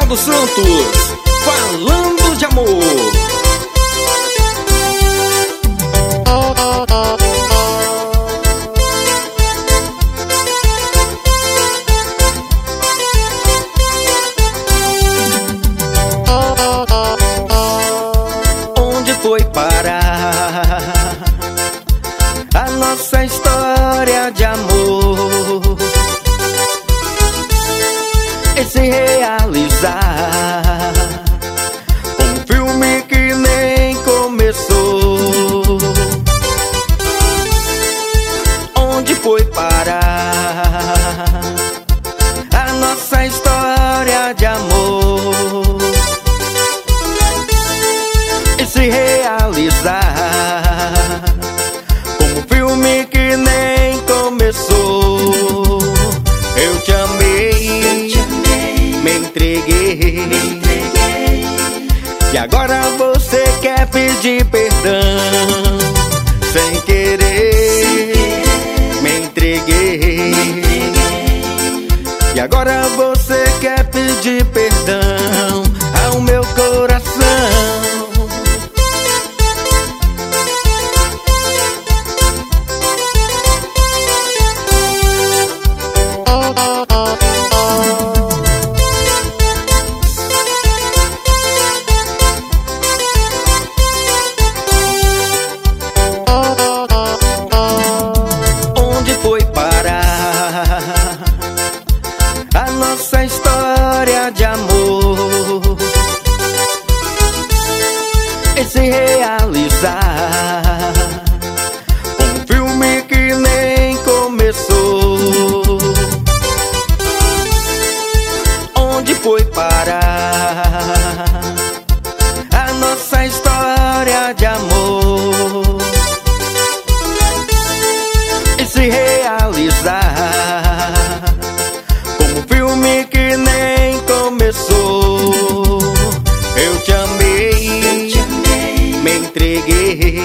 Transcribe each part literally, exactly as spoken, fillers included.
Ricardo Santos, falando de amor. Onde foi parar a nossa história de amor? E se realizar um filme que nem começou? Onde foi parar a nossa história de amor? E se realizar como um filme que nem começou? Eu te amei, me entreguei, e agora você quer pedir perdão. Sem querer, me entreguei, e agora você quer pedir perdão ao meu coração. A nossa história de amor, e se realizar um filme que nem começou? Onde foi parar a nossa história de amor? E se realizar como um filme que nem começou? Eu te amei, me entreguei,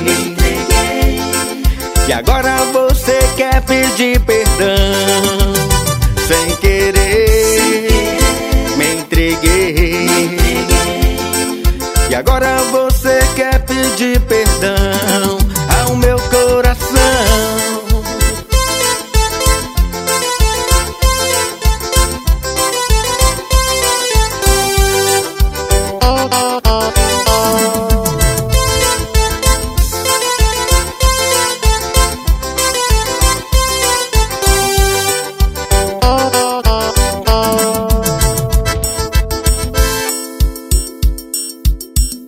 e agora você quer pedir perdão. Sem querer, me entreguei, e agora você quer pedir perdão.